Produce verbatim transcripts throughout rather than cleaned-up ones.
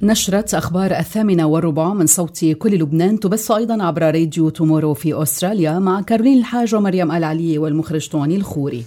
نشرة أخبار الثامنة والربع من صوت كل لبنان تبث أيضا عبر راديو تومورو في أستراليا مع كارولين الحاج ومريم العلي والمخرج طواني الخوري.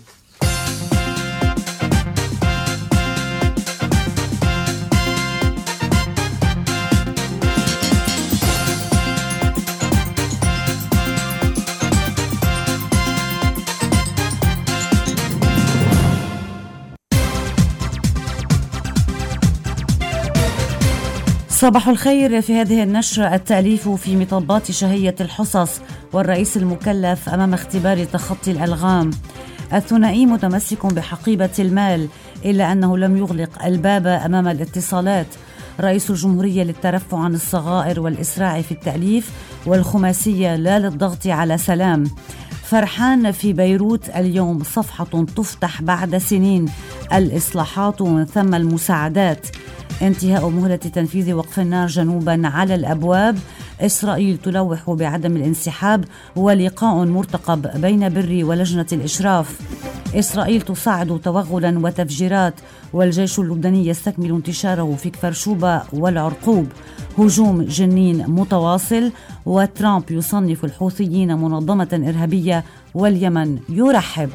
صباح الخير. في هذه النشرة التأليف في مطبات شهية الحصص والرئيس المكلف أمام اختبار تخطي الألغام. الثنائي متمسك بحقيبة المال إلا أنه لم يغلق الباب أمام الاتصالات. رئيس الجمهورية للترفع عن الصغائر والإسراع في التأليف، والخماسية لا للضغط على سلام. فرحان في بيروت اليوم صفحة تفتح بعد سنين. الإصلاحات ومن ثم المساعدات. انتهاء مهلة تنفيذ وقف النار جنوبا على الأبواب. إسرائيل تلوح بعدم الانسحاب، ولقاء مرتقب بين بري ولجنة الإشراف. إسرائيل تصاعد توغلا وتفجيرات، والجيش اللبناني يستكمل انتشاره في كفر شوبة والعرقوب. هجوم جنين متواصل، وترامب يصنف الحوثيين منظمة إرهابية، واليمن يرحب.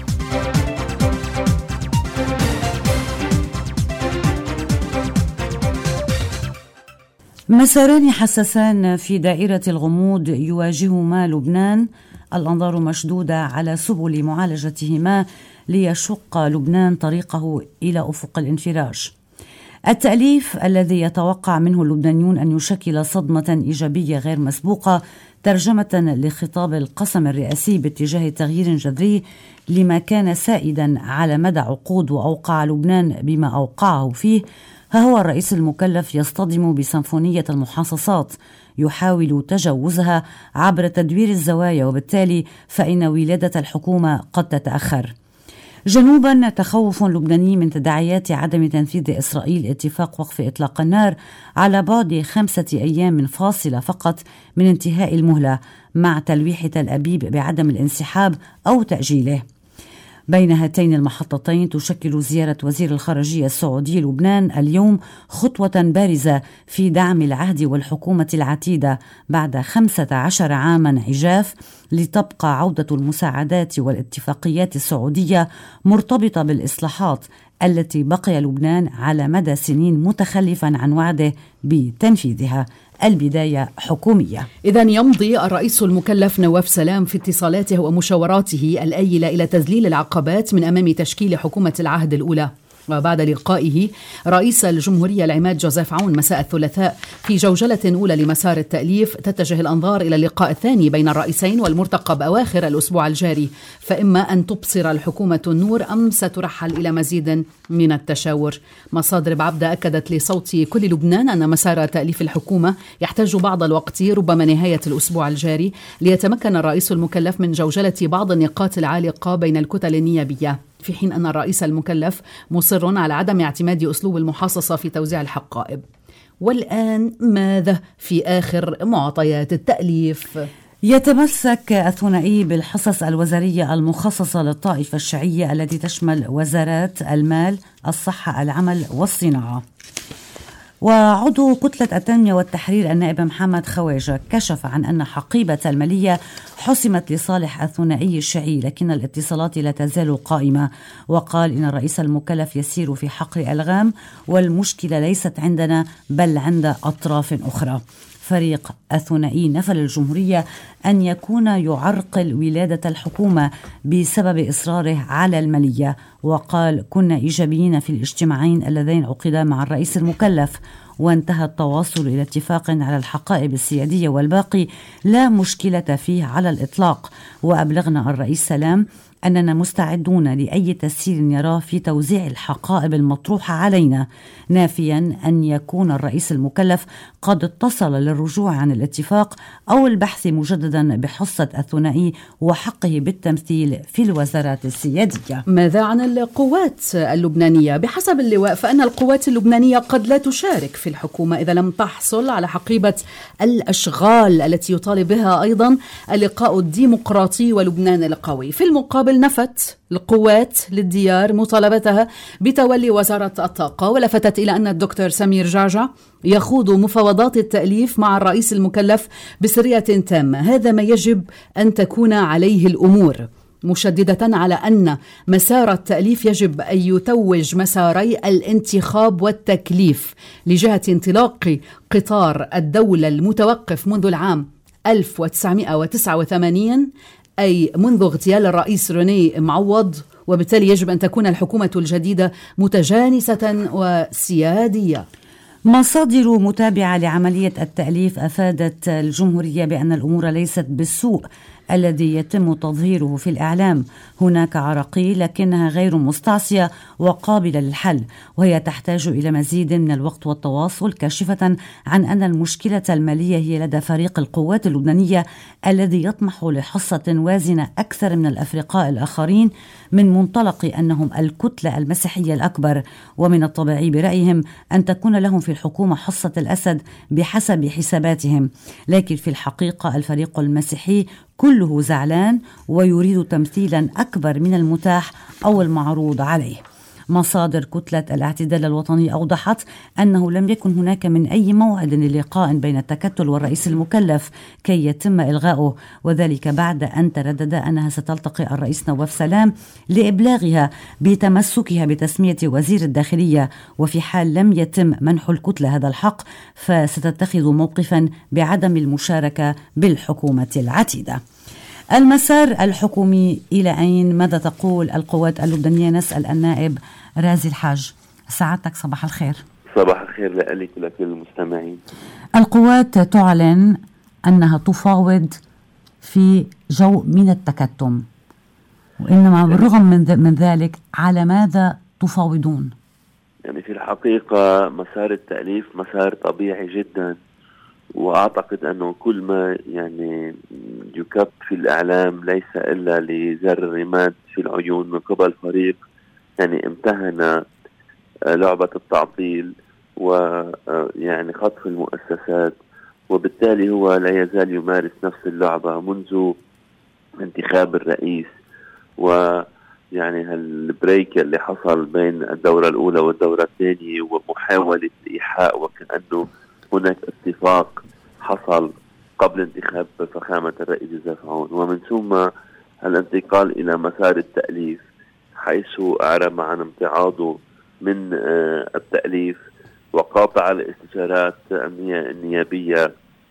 مساران حساسان في دائرة الغموض يواجههما لبنان، الأنظار مشدودة على سبل معالجتهما ليشق لبنان طريقه إلى أفق الانفراج. التأليف الذي يتوقع منه اللبنانيون أن يشكل صدمة إيجابية غير مسبوقة، ترجمة لخطاب القسم الرئاسي باتجاه تغيير جذري لما كان سائدا على مدى عقود وأوقع لبنان بما أوقعه فيه. ها هو الرئيس المكلف يصطدم بسيمفونية المحاصصات، يحاول تجاوزها عبر تدوير الزوايا، وبالتالي فإن ولادة الحكومة قد تتأخر. جنوبا، تخوف لبناني من تداعيات عدم تنفيذ إسرائيل اتفاق وقف إطلاق النار على بعد خمسة أيام من فاصلة فقط من انتهاء المهلة، مع تلويح تل أبيب بعدم الانسحاب أو تأجيله. بين هاتين المحطتين تشكل زيارة وزير الخارجية السعودي لبنان اليوم خطوة بارزة في دعم العهد والحكومة العتيدة بعد خمسة عشر عاما عجاف، لتبقى عودة المساعدات والاتفاقيات السعودية مرتبطة بالإصلاحات التي بقي لبنان على مدى سنين متخلفا عن وعده بتنفيذها. البداية حكومية. إذن يمضي الرئيس المكلف نواف سلام في اتصالاته ومشاوراته الآيلة إلى تذليل العقبات من أمام تشكيل حكومة العهد الأولى. وبعد لقائه رئيس الجمهورية العماد جوزيف عون مساء الثلاثاء في جوجلة أولى لمسار التأليف، تتجه الأنظار إلى اللقاء الثاني بين الرئيسين والمرتقب أواخر الأسبوع الجاري، فإما أن تبصر الحكومة النور أم سترحل إلى مزيد من التشاور. مصادر بعبدة أكدت لصوت كل لبنان أن مسار تأليف الحكومة يحتاج بعض الوقت، ربما نهاية الأسبوع الجاري، ليتمكن الرئيس المكلف من جوجلة بعض النقاط العالقة بين الكتل النيابية، في حين أن الرئيس المكلف مصر على عدم اعتماد أسلوب المحاصصة في توزيع الحقائب. والآن ماذا في آخر معطيات التأليف؟ يتمسك الثنائي بالحصص الوزارية المخصصة للطائفة الشيعية التي تشمل وزارات المال، الصحة، العمل والصناعة. وعضو كتلة التنمية والتحرير النائب محمد خواجة كشف عن أن حقيبة المالية حسمت لصالح الثنائي الشيعي، لكن الاتصالات لا تزال قائمة. وقال إن الرئيس المكلف يسير في حقل ألغام، والمشكلة ليست عندنا بل عند أطراف أخرى. فريق الثنائي نفى للجمهورية أن يكون يعرقل ولادة الحكومة بسبب إصراره على المالية، وقال كنا إيجابيين في الاجتماعين اللذين عقدا مع الرئيس المكلف، وانتهى التواصل إلى اتفاق على الحقائب السيادية والباقي لا مشكلة فيه على الإطلاق. وأبلغنا الرئيس سلام أننا مستعدون لأي تسهيل يراه في توزيع الحقائب المطروحة علينا، نافيا أن يكون الرئيس المكلف قد اتصل للرجوع عن الاتفاق أو البحث مجددا بحصة الثنائي وحقه بالتمثيل في الوزارات السيادية. ماذا عن القوات اللبنانية؟ بحسب اللواء فإن القوات اللبنانية قد لا تشارك في الحكومة إذا لم تحصل على حقيبة الأشغال التي يطالب بها أيضا اللقاء الديمقراطي ولبنان القوي. في المقابل المقابل نفت القوات للديار مطالبتها بتولي وزارة الطاقة، ولفتت إلى أن الدكتور سمير جعجع يخوض مفاوضات التأليف مع الرئيس المكلف بسرية تامة. هذا ما يجب أن تكون عليه الأمور، مشددة على أن مسار التأليف يجب أن يتوج مساري الانتخاب والتكليف لجهة انطلاق قطار الدولة المتوقف منذ العام ألف وتسعمائة وتسعة وثمانين، أي منذ اغتيال الرئيس روني معوض، وبالتالي يجب أن تكون الحكومة الجديدة متجانسة وسيادية. مصادر متابعة لعملية التأليف أفادت الجمهورية بأن الأمور ليست بالسوء الذي يتم تظهيره في الإعلام. هناك عراقيل لكنها غير مستعصية وقابلة للحل، وهي تحتاج إلى مزيد من الوقت والتواصل، كاشفة عن أن المشكلة المالية هي لدى فريق القوات اللبنانية الذي يطمح لحصة وازنة أكثر من الأفرقاء الآخرين من منطلق أنهم الكتلة المسيحية الأكبر، ومن الطبيعي برأيهم أن تكون لهم في الحكومة حصة الأسد بحسب حساباتهم. لكن في الحقيقة الفريق المسيحي كله زعلان ويريد تمثيلا أكبر من المتاح أو المعروض عليه. مصادر كتلة الاعتدال الوطني أوضحت أنه لم يكن هناك من أي موعد للقاء بين التكتل والرئيس المكلف كي يتم إلغاؤه، وذلك بعد أن تردد أنها ستلتقي الرئيس نواف سلام لإبلاغها بتمسكها بتسمية وزير الداخلية، وفي حال لم يتم منح الكتلة هذا الحق فستتخذ موقفا بعدم المشاركة بالحكومة العتيدة. المسار الحكومي إلى أين؟ ماذا تقول القوات اللبنانية؟ نسأل النائب رازي الحاج. سعادتك صباح الخير. صباح الخير لك ولكل المستمعين. القوات تعلن أنها تفاوض في جو من التكتم، وإنما بالرغم من, من ذلك على ماذا تفاوضون؟ يعني في الحقيقة مسار التأليف مسار طبيعي جدا، وأعتقد أنه كل ما يعني يكب في الإعلام ليس إلا لزر الرماد في العيون من قبل فريق يعني امتهن لعبة التعطيل ويعني خطف المؤسسات، وبالتالي هو لا يزال يمارس نفس اللعبة منذ انتخاب الرئيس، ويعني هالبريك اللي حصل بين الدورة الأولى والدورة الثانية ومحاولة الإيحاء وكأنه هناك اتفاق حصل قبل انتخاب فخامة الرئيس زفعون، ومن ثم الانتقال إلى مسار التأليف حيث أعرب عن امتعاضه من التأليف وقاطع الاستشارات النيابية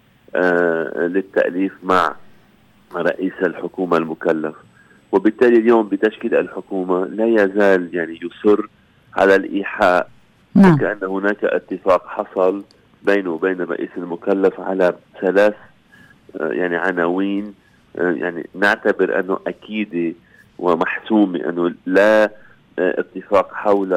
للتأليف مع رئيس الحكومة المكلف. وبالتالي اليوم بتشكيل الحكومة لا يزال يعني يصر على الإيحاء وكأن هناك اتفاق حصل بينه وبين الرئيس المكلف على ثلاث يعني عناوين يعني نعتبر أنه أكيد ومحسوم أنه لا اتفاق حول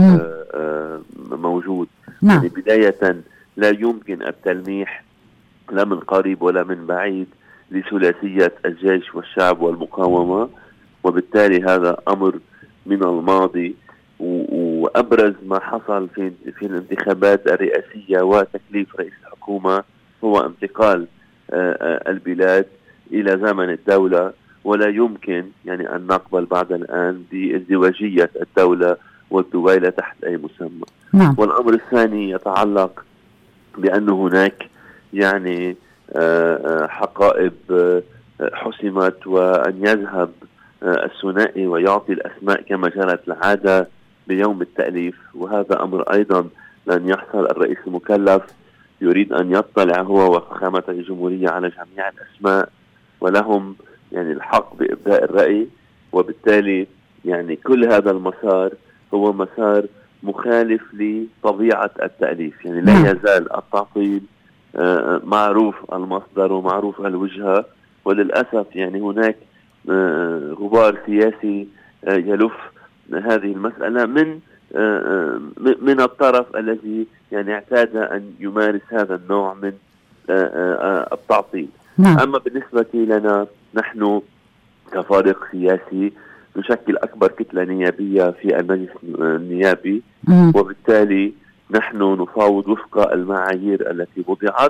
موجود. يعني بداية لا يمكن التلميح لا من قريب ولا من بعيد لثلاثية الجيش والشعب والمقاومة، وبالتالي هذا أمر من الماضي. وأبرز ما حصل في في الانتخابات الرئاسية وتكليف رئيس الحكومة هو انتقال البلاد إلى زمن الدولة، ولا يمكن يعني أن نقبل بعد الآن بازدواجية الدولة والدويلة تحت أي مسمى. نعم. والأمر الثاني يتعلق بأن هناك يعني حقائب حسمت، وأن يذهب الثنائي ويعطي الأسماء كما جرت العادة بيوم التأليف، وهذا أمر أيضا لن يحصل. الرئيس المكلف يريد أن يطلع هو وفخامة الجمهورية على جميع الأسماء، ولهم يعني الحق بإبداء الرأي، وبالتالي يعني كل هذا المسار هو مسار مخالف لطبيعة التأليف. يعني لا يزال التعطيل معروف المصدر ومعروف الوجهة، وللأسف يعني هناك غبار سياسي يلف هذه المسألة من من الطرف الذي يعني اعتاد أن يمارس هذا النوع من التعطيل. نعم. أما بالنسبة لنا نحن كفريق سياسي نشكل أكبر كتلة نيابية في المجلس النيابي، م. وبالتالي نحن نفاوض وفق المعايير التي وضعت،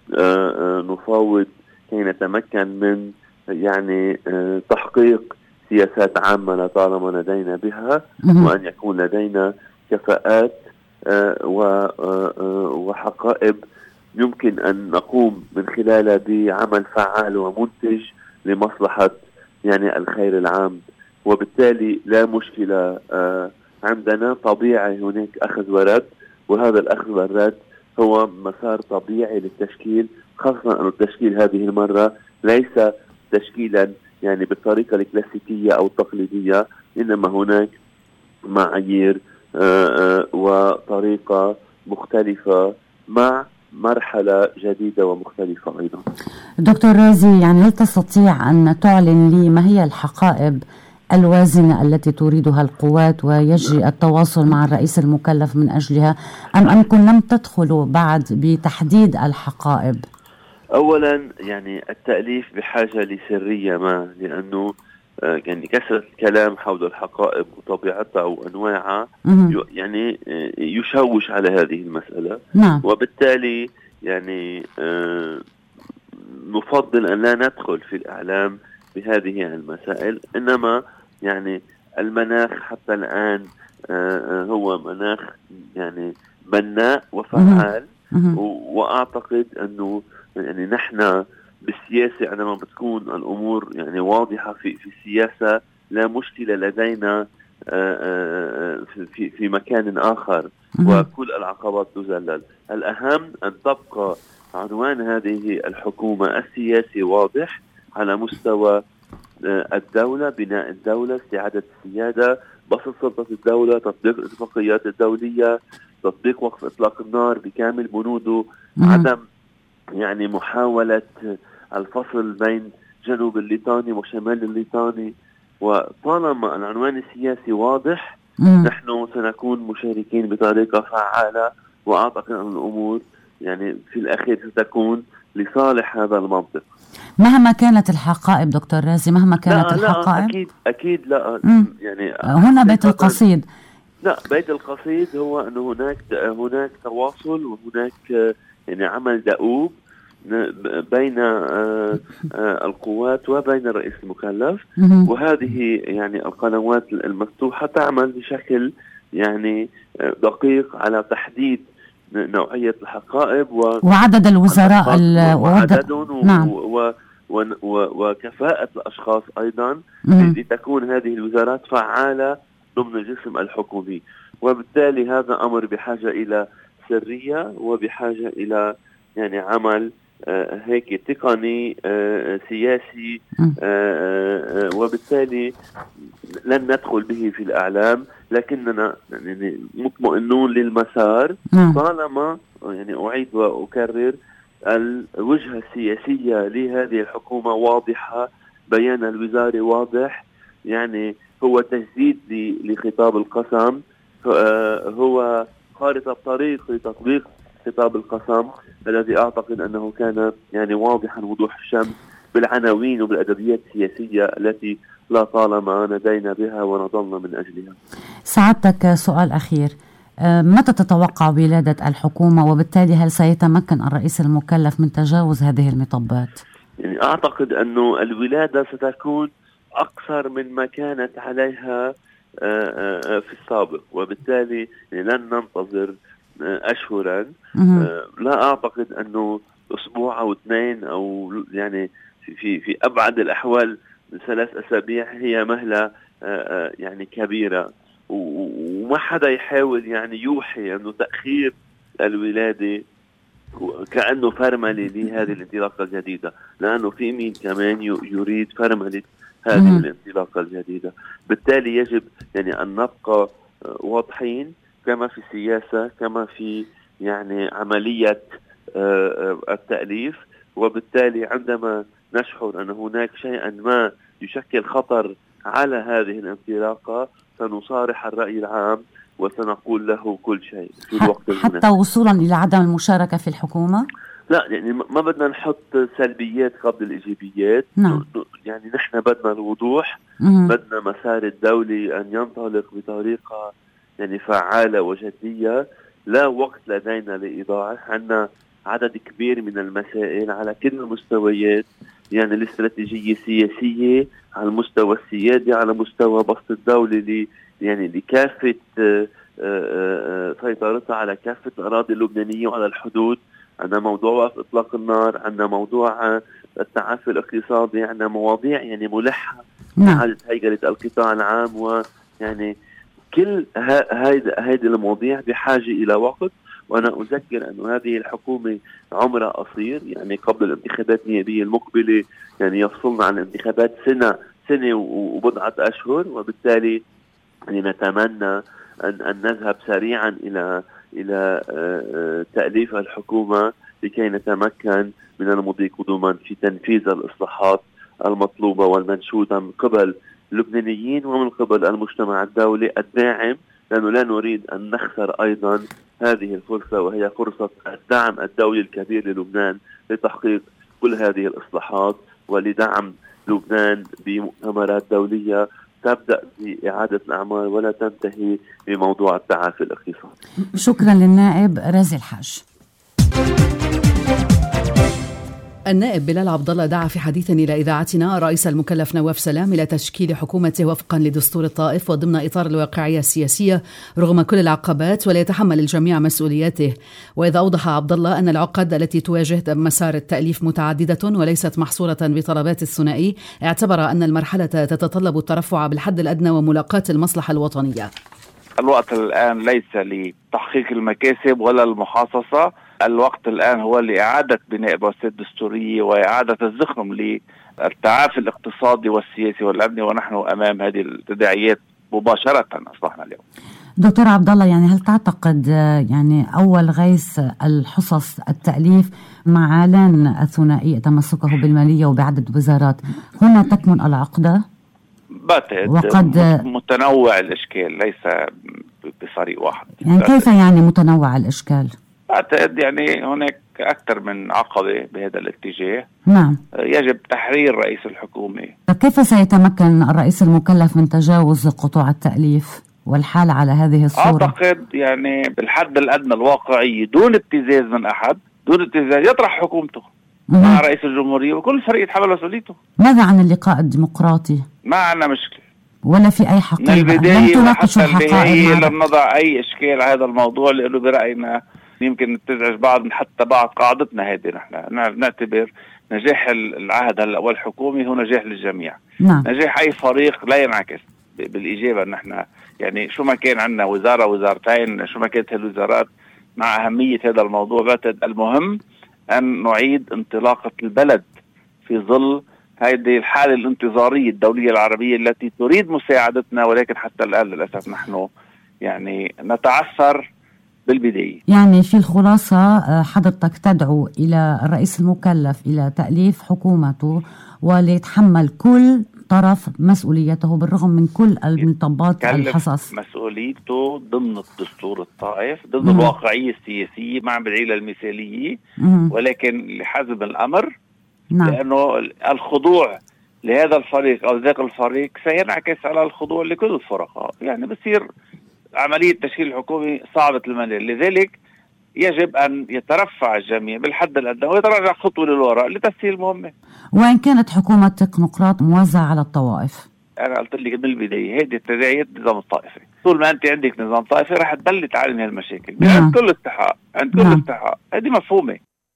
نفاوض كي نتمكن من يعني تحقيق سياسات عامة لطالما لدينا بها، وأن يكون لدينا كفاءات وحقائب يمكن أن نقوم من خلالها بعمل فعال ومنتج لمصلحة يعني الخير العام. وبالتالي لا مشكلة عندنا، طبيعي هناك أخذ ورد، وهذا الأخذ والرد هو مسار طبيعي للتشكيل، خاصة أن التشكيل هذه المرة ليس تشكيلا يعني بالطريقة الكلاسيكية أو التقليدية، إنما هناك معايير وطريقة مختلفة مع مرحلة جديدة ومختلفة أيضا. دكتور رازي، يعني هل تستطيع أن تعلن لي ما هي الحقائب الوازنة التي تريدها القوات ويجري التواصل مع الرئيس المكلف من أجلها، أم أنكم لم تدخلوا بعد بتحديد الحقائب؟ أولا يعني التأليف بحاجة لسرية ما، لأنه يعني كثرة الكلام حول الحقائب وطبيعتها وأنواعها يعني يشوش على هذه المسألة. نعم. وبالتالي يعني نفضل أن لا ندخل في الإعلام بهذه المسائل، إنما يعني المناخ حتى الآن هو مناخ يعني بناء وفعال، وأعتقد أنه يعني نحن بالسياسة عندما بتكون الأمور يعني واضحة في في السياسة لا مشكلة لدينا في في مكان آخر، وكل العقبات تذلل. الأهم أن تبقى عنوان هذه الحكومة السياسي واضح على مستوى الدولة، بناء الدولة، استعادة السيادة، بسط سلطة الدولة، تطبيق الاتفاقيات الدولية، تطبيق وقف إطلاق النار بكامل بنوده، عدم يعني محاولة الفصل بين جنوب الليطاني وشمال الليطاني. وطالما العنوان السياسي واضح مم. نحن سنكون مشاركين بطريقة فعالة، وأعتقد أن الأمور يعني في الأخير ستكون لصالح هذا المنطق مهما كانت الحقائب. دكتور رازي، مهما كانت لا الحقائب؟ لا أكيد أكيد لا مم. يعني هنا بيت القصيد. لا، بيت القصيد هو أن هناك هناك تواصل وهناك يعني عمل دؤوب بين القوات وبين الرئيس المكلف، وهذه يعني القنوات المفتوحة تعمل بشكل يعني دقيق على تحديد نوعية الحقائب و... وعدد الوزراء وعددهم نعم. و... و... و... وكفاءة الأشخاص أيضا لتكون هذه الوزارات فعالة ضمن الجسم الحكومي. وبالتالي هذا أمر بحاجة إلى سرية وبحاجة إلى يعني عمل آه هيك تقني آه سياسي آه آه وبالتالي لن ندخل به في الإعلام، لكننا يعني مطمئنون للمسار طالما يعني أعيد وأكرر الوجهة السياسية لهذه الحكومة واضحة، بيان الوزاري واضح، يعني هو تجديد لخطاب القسم، هو خارطة طريق لتطبيق خطاب القسم الذي أعتقد أنه كان يعني واضحا وضوح الشمس بالعناوين وبالأدبيات السياسية التي لا طالما ندينا بها ونضلنا من أجلها. سعادتك سؤال أخير، متى تتوقع ولادة الحكومة، وبالتالي هل سيتمكن الرئيس المكلف من تجاوز هذه المطبات؟ يعني أعتقد أنه الولادة ستكون أكثر من ما كانت عليها في السابق، وبالتالي لن ننتظر أشهرا. لا أعتقد أنه أسبوع أو اثنين أو يعني في في أبعد الأحوال ثلاث أسابيع هي مهلة يعني كبيرة، وما حدا يحاول يعني يوحي أنه تأخير الولادة كأنه فرملة لهذه الانطلاقة الجديدة، لأنه في مين كمان يريد فرملة هذه الانطلاقة الجديدة. بالتالي يجب يعني أن نبقى واضحين كما في السياسة كما في يعني عملية التأليف، وبالتالي عندما نشعر أن هناك شيئا ما يشكل خطر على هذه الانطلاقة سنصارح الرأي العام وسنقول له كل شيء في الوقت المناسب. حتى وصولا إلى عدم المشاركة في الحكومة؟ لا، يعني ما بدنا نحط سلبيات قبل الإيجابيات. نعم. يعني نحن بدنا الوضوح، مم. بدنا مسار الدولي أن ينطلق بطريقة يعني فعالة وجدية، لا وقت لدينا لإيضاحه. عندنا عدد كبير من المسائل على كل المستويات يعني الاستراتيجية السياسية على المستوى السيادي، على مستوى بسط الدولة ل يعني لكافة سيطرتها على كافة الأراضي اللبنانية وعلى الحدود. عندنا موضوع وقف إطلاق النار، عندنا موضوع التعافي الاقتصادي، عندنا مواضيع يعني ملحة إعادة هيكلة القطاع العام، ويعني كل هيدا هيدي المواضيع بحاجة إلى وقت. وأنا أذكر أن هذه الحكومة عمرها قصير، يعني قبل الانتخابات النيابية المقبلة يعني يفصلنا عن الانتخابات سنة سنة وبضعة أشهر، وبالتالي يعني نتمنى أن, أن نذهب سريعا إلى إلى تأليف الحكومة لكي نتمكن من المضي قدما في تنفيذ الإصلاحات المطلوبة والمنشودة من قبل اللبنانيين ومن قبل المجتمع الدولي الداعم، لأنه لا نريد أن نخسر أيضا هذه الفرصة، وهي فرصة الدعم الدولي الكبير للبنان لتحقيق كل هذه الإصلاحات ولدعم لبنان بمؤتمرات دولية تبدأ بإعادة الأعمال ولا تنتهي بموضوع التعافي الاقتصادي. شكرا للنائب رازي الحاج. النائب بلال عبد الله دعا في حديث إلى إذاعتنا الرئيس المكلف نواف سلام إلى تشكيل حكومته وفقا لدستور الطائف وضمن إطار الواقعية السياسية رغم كل العقبات، ولا يتحمل الجميع مسؤولياته. وإذا أوضح عبد الله أن العقد التي تواجه مسار التأليف متعددة وليست محصورة بطلبات الثنائي، اعتبر أن المرحلة تتطلب الترفع بالحد الأدنى وملاقاة المصلحة الوطنية. الوقت الآن ليس لتحقيق المكاسب ولا المحاصصة، الوقت الآن هو لإعادة بناء المؤسسات الدستورية وإعادة الزخم للتعافي الاقتصادي والسياسي والأمني، ونحن أمام هذه التداعيات مباشرة أصبحنا اليوم. دكتور عبد الله، يعني هل تعتقد يعني أول غيث الحصص التأليف مع إعلان الثنائي تمسكه بالمالية وبعدد وزارات هنا تكمن العقدة؟ بعتقد وقد متنوع الإشكال ليس بفريق واحد. يعني كيف يعني متنوع الإشكال؟ أعتقد يعني هناك أكثر من عقبة بهذا الاتجاه. نعم. يجب تحرير رئيس الحكومة. كيف سيتمكن الرئيس المكلف من تجاوز قطوع التأليف والحال على هذه الصورة؟ أعتقد يعني بالحد الأدنى الواقعي دون ابتزاز من أحد، دون ابتزاز يطرح حكومته مم. مع رئيس الجمهورية وكل فريق يتحمل مسؤوليته. ماذا عن اللقاء الديمقراطي؟ ما عندنا مشكلة ولا في أي حقيقة؟ من البداية وحتى النهاية لم نضع أي إشكال على هذا الموضوع، لأنه برأينا يمكن تزعج بعض من حتى بعض قاعدتنا هذه. نحن نعتبر نجاح العهد هلا والحكومة هو نجاح للجميع. نعم. نجاح أي فريق لا ينعكس بالإجابة. نحن يعني شو ما كان عندنا وزارة وزارتين، شو ما كانت هالوزارات، مع أهمية هذا الموضوع بعتقد المهم أن نعيد انطلاقة البلد في ظل هذه الحالة الانتظارية الدولية العربية التي تريد مساعدتنا، ولكن حتى الآن للأسف نحن يعني نتعثر بالبداية. يعني في الخلاصة حضرتك تدعو إلى الرئيس المكلف إلى تأليف حكومته وليتحمل كل طرف مسؤوليته بالرغم من كل المطبات الحصص. مسؤوليته ضمن الدستور الطائف، ضمن مم. الواقعية السياسية مع بالعيلة المثالية، مم. ولكن لحزم الأمر. نعم. لأنه الخضوع لهذا الفريق أو ذاك الفريق سينعكس على الخضوع لكل الفرقاء، يعني بصير عملية تشكيل الحكومة صعبة المنال. لذلك يجب أن يترفع الجميع بالحد الأدنى ويتراجع خطوة للوراء لتسهيل المهمة. وإن كانت حكومة تكنوقراط موزعة على الطوائف، أنا قلت لك من البداية هذه التداعيات نظام الطائفي. طول ما أنت عندك نظام طائفي راح تضل تعاني من هالمشاكل. نعم. عند كل استحقاق، عند كل نعم. استحقاق، هذه مفهومة.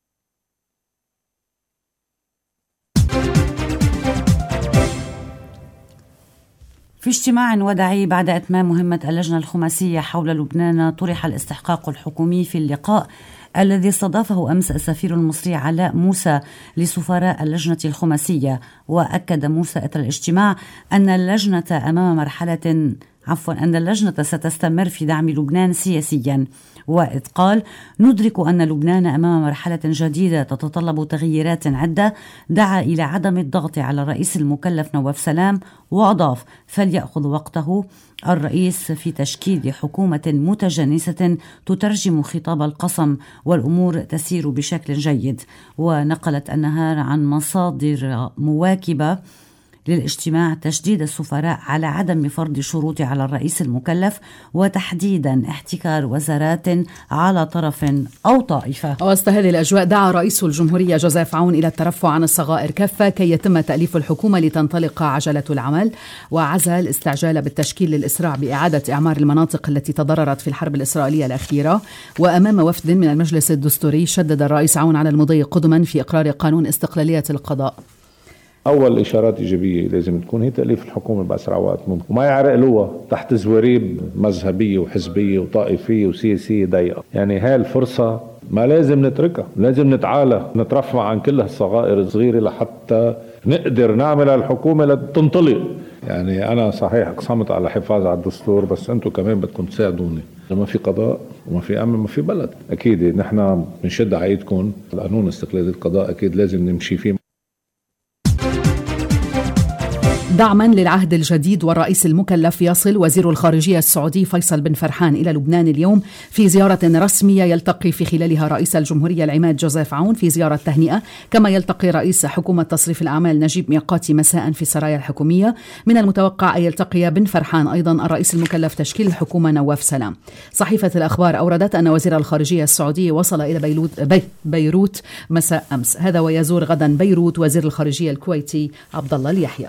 في اجتماع وداعي بعد إتمام مهمة اللجنة الخماسية حول لبنان طرح الاستحقاق الحكومي في اللقاء الذي استضافه أمس السفير المصري علاء موسى لسفراء اللجنة الخماسية. وأكد موسى إثر الاجتماع أن اللجنة أمام مرحلة عفوا أن اللجنة ستستمر في دعم لبنان سياسيا. وإذ قال: ندرك أن لبنان أمام مرحلة جديدة تتطلب تغييرات عدة، دعا إلى عدم الضغط على الرئيس المكلف نواف سلام، وأضاف: فليأخذ وقته الرئيس في تشكيل حكومة متجانسة تترجم خطاب القسم والأمور تسير بشكل جيد. ونقلت النهار عن مصادر مواكبة للاجتماع تشديد السفراء على عدم فرض شروط على الرئيس المكلف، وتحديدا احتكار وزارات على طرف أو طائفة. وسط هذه الأجواء دعا رئيس الجمهورية جوزيف عون إلى الترفع عن الصغائر كافة كي يتم تأليف الحكومة لتنطلق عجلة العمل، وعزل الاستعجال بالتشكيل للإسراع بإعادة إعمار المناطق التي تضررت في الحرب الإسرائيلية الأخيرة. وأمام وفد من المجلس الدستوري شدد الرئيس عون على المضي قدما في إقرار قانون استقلالية القضاء. أول إشارات إيجابية لازم تكون هي تأليف الحكومة بأسرع وقت ممكن، وما يعرقلوها تحت زواريب مذهبية وحزبية وطائفية وسياسية ضيقة. يعني هاي الفرصة ما لازم نتركها، لازم نتعالى نترفع عن كل هالصغائر الصغيرة لحتى نقدر نعمل الحكومة لتنطلق. يعني أنا صحيح أقسمت على حفاظ على الدستور، بس أنتم كمان بدكم تساعدوني. لما في قضاء وما في أمن ما في بلد. أكيد نحن بنشد على ايدكم، قانون استقلالية القضاء أكيد لازم نمشي فيه. دعما للعهد الجديد والرئيس المكلف، يصل وزير الخارجية السعودي فيصل بن فرحان إلى لبنان اليوم في زيارة رسمية يلتقي في خلالها رئيس الجمهورية العماد جوزيف عون في زيارة تهنئة، كما يلتقي رئيس حكومة تصريف الأعمال نجيب ميقاتي مساء في السرايا الحكومية. من المتوقع أن يلتقي بن فرحان أيضا الرئيس المكلف تشكيل الحكومة نواف سلام. صحيفة الأخبار أوردت أن وزير الخارجية السعودي وصل إلى بيروت, بي بيروت مساء أمس، هذا ويزور غدا بيروت وزير الخارجية الكويتي عبد الله اليحيى.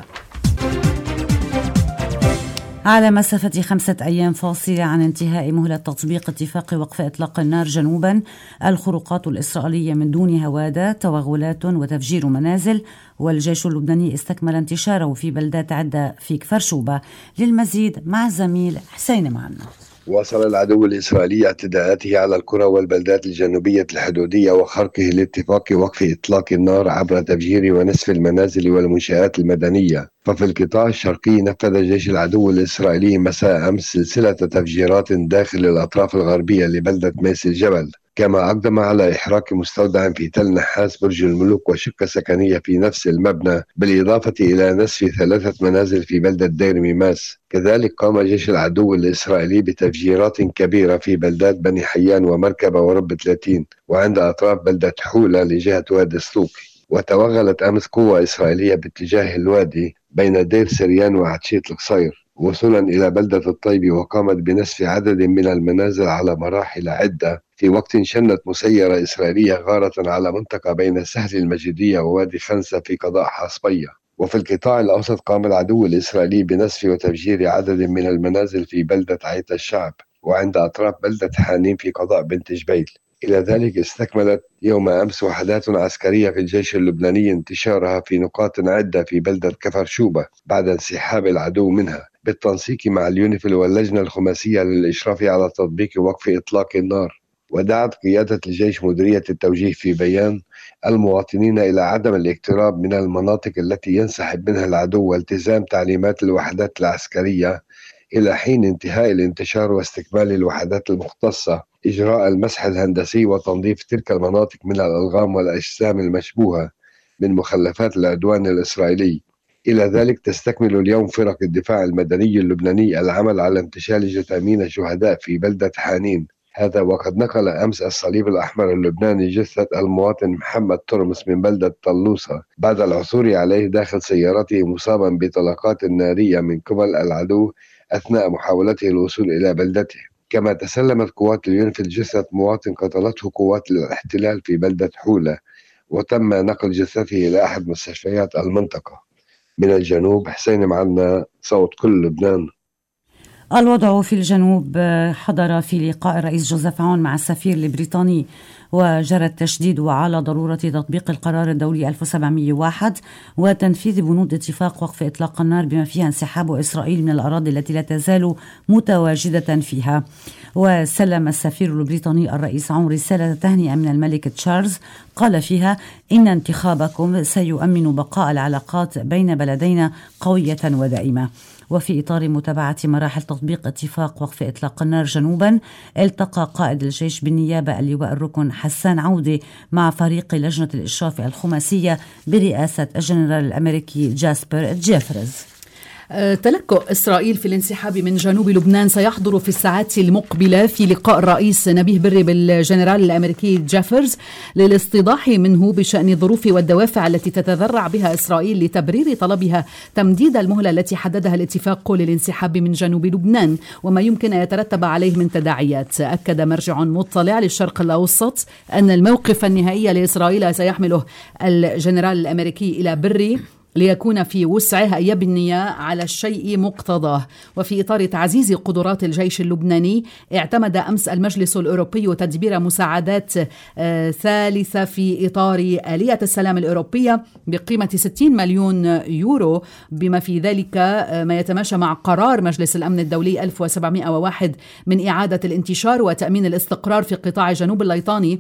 على مسافة خمسة أيام فاصلة عن انتهاء مهلة تطبيق اتفاق وقف إطلاق النار جنوبا، الخروقات الإسرائيلية من دون هوادة، توغلات وتفجير منازل، والجيش اللبناني استكمل انتشاره في بلدات عدة في كفر شوبة. للمزيد مع الزميل حسين معنا. واصل العدو الإسرائيلي اعتداءاته على القرى والبلدات الجنوبية الحدودية وخرقه لاتفاق وقف إطلاق النار عبر تفجير ونسف المنازل والمنشآت المدنية. ففي القطاع الشرقي نفذ جيش العدو الإسرائيلي مساء أمس سلسلة تفجيرات داخل الأطراف الغربية لبلدة ميس الجبل، كما أقدم على إحراق مستودع في تل نحاس برج الملوك وشقة سكنية في نفس المبنى، بالإضافة إلى نسف ثلاثة منازل في بلدة دير ميماس. كذلك قام جيش العدو الإسرائيلي بتفجيرات كبيرة في بلدات بني حيان ومركبة ورب ثلاثين وعند أطراف بلدة حولة لجهة وادي السلوكي. وتوغلت أمس قوة إسرائيلية باتجاه الوادي بين دير سريان وعتشيت القصير وصولا إلى بلدة الطيبة، وقامت بنسف عدد من المنازل على مراحل عدة في وقت شنت مسيرة إسرائيلية غارة على منطقة بين سهل المجيدية ووادي خنسة في قضاء حصبية. وفي القطاع الأوسط قام العدو الإسرائيلي بنسف وتفجير عدد من المنازل في بلدة عيت الشعب وعند أطراف بلدة حانين في قضاء بنت جبيل. إلى ذلك استكملت يوم أمس وحدات عسكرية في الجيش اللبناني انتشارها في نقاط عدة في بلدة كفر شوبة بعد انسحاب العدو منها، بالتنسيق مع اليونيفيل واللجنة الخماسية للإشراف على تطبيق وقف إطلاق النار. ودعت قيادة الجيش مديرية التوجيه في بيان المواطنين إلى عدم الاقتراب من المناطق التي ينسحب منها العدو والتزام تعليمات الوحدات العسكرية إلى حين انتهاء الانتشار واستكمال الوحدات المختصة إجراء المسح الهندسي وتنظيف تلك المناطق من الألغام والأجسام المشبوهة من مخلفات العدوان الإسرائيلي. إلى ذلك تستكمل اليوم فرق الدفاع المدني اللبناني العمل على انتشال جثامين الشهداء في بلدة حانين، هذا وقد نقل أمس الصليب الأحمر اللبناني جثة المواطن محمد ترمس من بلدة طلوسة بعد العثور عليه داخل سيارته مصابا بطلقات نارية من قبل العدو أثناء محاولته الوصول إلى بلدته. كما تسلمت قوات اليونيفيل جثة مواطن قتلته قوات الاحتلال في بلدة حولة، وتم نقل جثته إلى أحد مستشفيات المنطقة. من الجنوب حسين معنا، صوت كل لبنان. الوضع في الجنوب حضر في لقاء الرئيس جوزيف عون مع السفير البريطاني وجرى التشديد على ضرورة تطبيق القرار الدولي ألف وسبعمئة وواحد وتنفيذ بنود اتفاق وقف إطلاق النار بما فيها انسحاب إسرائيل من الأراضي التي لا تزال متواجدة فيها. وسلم السفير البريطاني الرئيس عون رسالة تهنئة من الملك تشارلز قال فيها إن انتخابكم سيؤمن بقاء العلاقات بين بلدينا قوية ودائمة. وفي إطار متابعة مراحل تطبيق اتفاق وقف إطلاق النار جنوبا، التقى قائد الجيش بالنيابة اللواء الركن حسان عودة مع فريق لجنة الإشراف الخماسية برئاسة الجنرال الأمريكي جاسبر جيفرز. تلكؤ إسرائيل في الانسحاب من جنوب لبنان سيحضر في الساعات المقبلة في لقاء الرئيس نبيه بري بالجنرال الأمريكي جيفرز للاستيضاح منه بشأن الظروف والدوافع التي تتذرع بها إسرائيل لتبرير طلبها تمديد المهلة التي حددها الاتفاق للانسحاب من جنوب لبنان وما يمكن أن يترتب عليه من تداعيات. أكد مرجع مطلع للشرق الأوسط أن الموقف النهائي لإسرائيل سيحمله الجنرال الأمريكي إلى بري ليكون في وسعه أن يبني على الشيء مقتضاه. وفي إطار تعزيز قدرات الجيش اللبناني اعتمد أمس المجلس الأوروبي تدبير مساعدات ثالثة في إطار آلية السلام الأوروبية بقيمة ستين مليون يورو، بما في ذلك ما يتماشى مع قرار مجلس الأمن الدولي ألف وسبعمائة وواحد من إعادة الانتشار وتأمين الاستقرار في قطاع جنوب الليطاني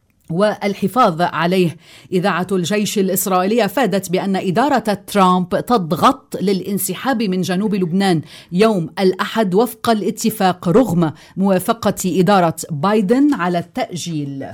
والحفاظ عليه. إذاعة الجيش الإسرائيلي أفادت بأن إدارة ترامب تضغط للانسحاب من جنوب لبنان يوم الأحد وفق الاتفاق رغم موافقة إدارة بايدن على التأجيل.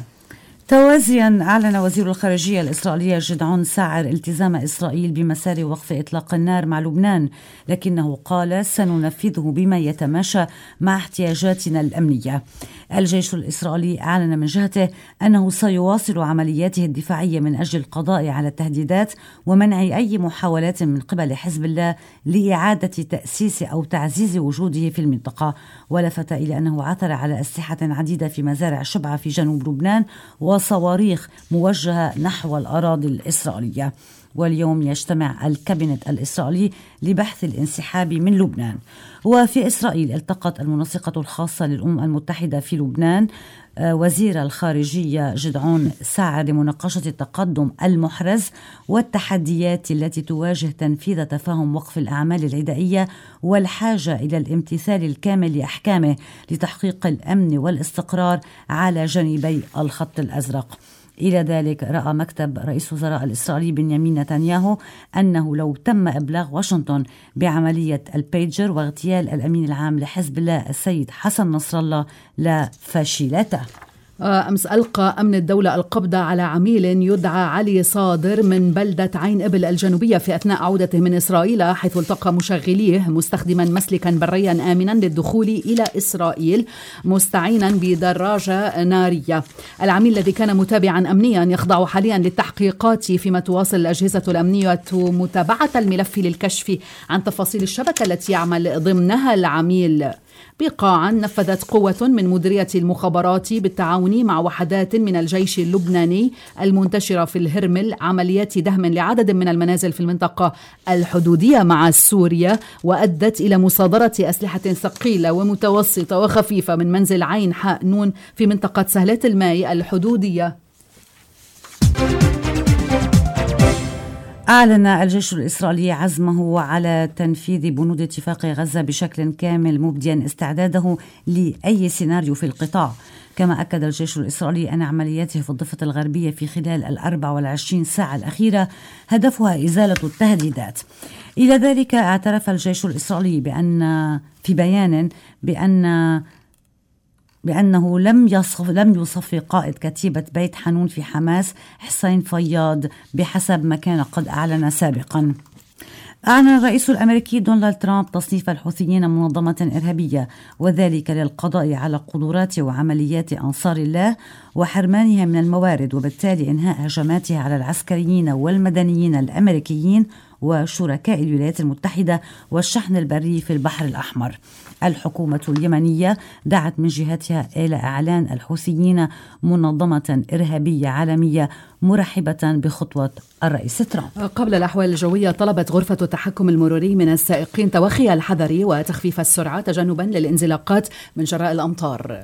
توازيا أعلن وزير الخارجية الإسرائيلي جدعون ساعر التزام إسرائيل بمسار وقف إطلاق النار مع لبنان، لكنه قال سننفذه بما يتماشى مع احتياجاتنا الأمنية. الجيش الإسرائيلي أعلن من جهته أنه سيواصل عملياته الدفاعية من أجل القضاء على التهديدات ومنع أي محاولات من قبل حزب الله لإعادة تأسيس أو تعزيز وجوده في المنطقة، ولفت إلى أنه عثر على أسلحة عديدة في مزارع شبعة في جنوب لبنان وصواريخ موجهة نحو الأراضي الإسرائيلية. واليوم يجتمع الكابينت الإسرائيلي لبحث الانسحاب من لبنان. وفي إسرائيل التقت المنسقة الخاصة للأمم المتحدة في لبنان وزير الخارجية جدعون ساعر لمناقشة التقدم المحرز والتحديات التي تواجه تنفيذ تفاهم وقف الأعمال العدائية والحاجة إلى الامتثال الكامل لأحكامه لتحقيق الأمن والاستقرار على جانبي الخط الأزرق. إلى ذلك رأى مكتب رئيس وزراء الإسرائيلي بنيامين نتنياهو أنه لو تم إبلاغ واشنطن بعملية البيجر واغتيال الأمين العام لحزب الله السيد حسن نصر الله لفشلته. أمس ألقى أمن الدولة القبض على عميل يدعى علي صادر من بلدة عين إبل الجنوبية في أثناء عودته من إسرائيل، حيث التقى مشغليه مستخدما مسلكا بريا آمنا للدخول إلى إسرائيل مستعينا بدراجة نارية. العميل الذي كان متابعا أمنيا يخضع حاليا للتحقيقات، فيما تواصل الأجهزة الأمنية متابعة الملف للكشف عن تفاصيل الشبكة التي يعمل ضمنها العميل. بقاعا نفذت قوة من مديرية المخابرات بالتعاون مع وحدات من الجيش اللبناني المنتشرة في الهرمل عمليات دهم لعدد من المنازل في المنطقة الحدودية مع سوريا، وأدت إلى مصادرة أسلحة ثقيلة ومتوسطة وخفيفة من منزل عين حاء نون في منطقة سهلات الماء الحدودية. أعلن الجيش الإسرائيلي عزمه على تنفيذ بنود اتفاق غزة بشكل كامل، مبديا استعداده لأي سيناريو في القطاع. كما أكد الجيش الإسرائيلي أن عملياته في الضفة الغربية في خلال الأربع والعشرين ساعة الأخيرة هدفها إزالة التهديدات. إلى ذلك اعترف الجيش الإسرائيلي بأن في بيان بأن بأنه لم يصف لم يصفي قائد كتيبة بيت حنون في حماس حسين فياض بحسب ما كان قد أعلن سابقا. أعلن الرئيس الأمريكي دونالد ترامب تصنيف الحوثيين منظمة إرهابية، وذلك للقضاء على قدرات وعمليات أنصار الله وحرمانها من الموارد، وبالتالي إنهاء هجماتها على العسكريين والمدنيين الأمريكيين وشركاء الولايات المتحدة والشحن البري في البحر الأحمر. الحكومة اليمنية دعت من جهتها إلى إعلان الحوثيين منظمة إرهابية عالمية، مرحبة بخطوة الرئيس ترامب. قبل الأحوال الجوية، طلبت غرفة التحكم المروري من السائقين توخي الحذر وتخفيف السرعة تجنبا للانزلاقات من جراء الأمطار.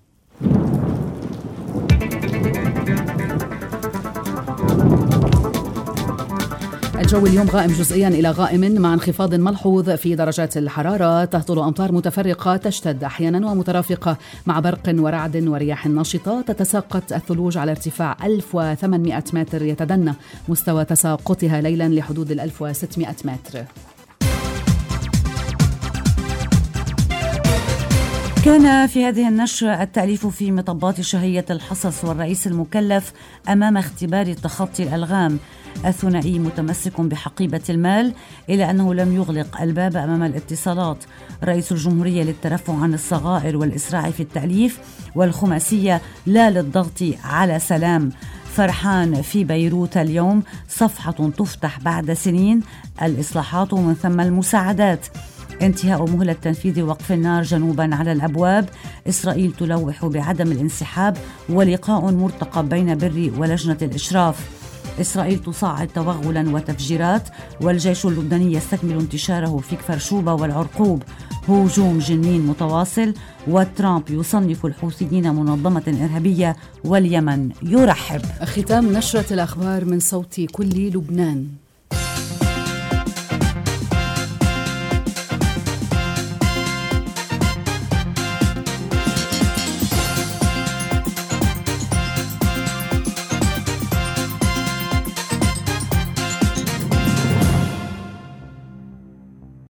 الجو اليوم غائم جزئيا إلى غائم مع انخفاض ملحوظ في درجات الحرارة. تهطل أمطار متفرقة تشتد أحيانا ومترافقة مع برق ورعد ورياح نشطة. تتساقط الثلوج على ارتفاع ألف وثمانمائة متر، يتدنى مستوى تساقطها ليلا لحدود ال ألف وستمائة متر. كان في هذه النشرة التأليف في مطبات شهية الحصص والرئيس المكلف أمام اختبار تخطي الألغام. الثنائي متمسك بحقيبة المال إلى أنه لم يغلق الباب أمام الاتصالات. رئيس الجمهورية للترفع عن الصغائر والإسراع في التأليف، والخماسية لا للضغط على سلام. فرحان في بيروت اليوم، صفحة تفتح بعد سنين، الإصلاحات ومن ثم المساعدات. انتهاء مهلة تنفيذ وقف النار جنوبا على الأبواب. إسرائيل تلوح بعدم الانسحاب، ولقاء مرتقب بين بري ولجنة الإشراف. إسرائيل تصاعد توغلا وتفجيرات، والجيش اللبناني يستكمل انتشاره في كفر شوبة والعرقوب. هجوم جنين متواصل، وترامب يصنف الحوثيين منظمة إرهابية، واليمن يرحب. ختام نشرة الأخبار من صوت كل لبنان.